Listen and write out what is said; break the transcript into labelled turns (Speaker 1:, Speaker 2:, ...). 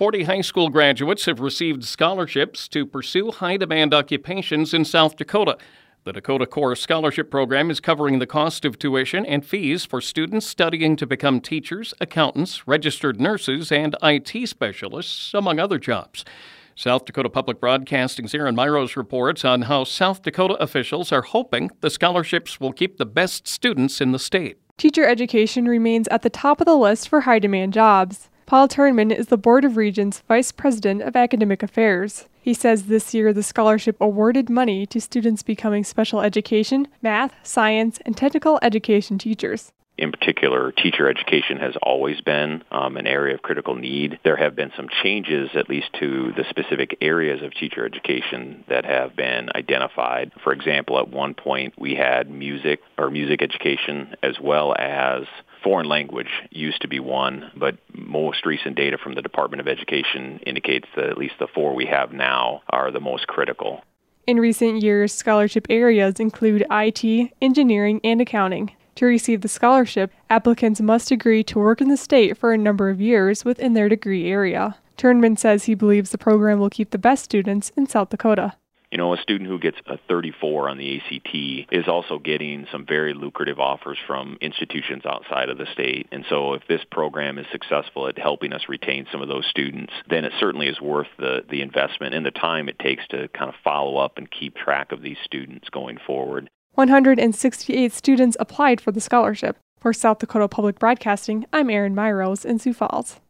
Speaker 1: 40 high school graduates have received scholarships to pursue high-demand occupations in South Dakota. The Dakota Core Scholarship Program is covering the cost of tuition and fees for students studying to become teachers, accountants, registered nurses, and IT specialists, among other jobs. South Dakota Public Broadcasting's Aaron Myros reports on how South Dakota officials are hoping the scholarships will keep the best students in the state.
Speaker 2: Teacher education remains at the top of the list for high-demand jobs. Paul Turnman is the Board of Regents Vice President of Academic Affairs. He says this year the scholarship awarded money to students becoming special education, math, science, and technical education teachers.
Speaker 3: In particular, teacher education has always been an area of critical need. There have been some changes, at least to the specific areas of teacher education that have been identified. For example, at one point we had music education as well as foreign language used to be one, but most recent data from the Department of Education indicates that at least the four we have now are the most critical.
Speaker 2: In recent years, scholarship areas include IT, engineering, and accounting. To receive the scholarship, applicants must agree to work in the state for a number of years within their degree area. Turnman says he believes the program will keep the best students in South Dakota.
Speaker 3: You know, a student who gets a 34 on the ACT is also getting some very lucrative offers from institutions outside of the state. And so if this program is successful at helping us retain some of those students, then it certainly is worth the investment and the time it takes to kind of follow up and keep track of these students going forward.
Speaker 2: 168 students applied for the scholarship. For South Dakota Public Broadcasting, I'm Aaron Myros in Sioux Falls.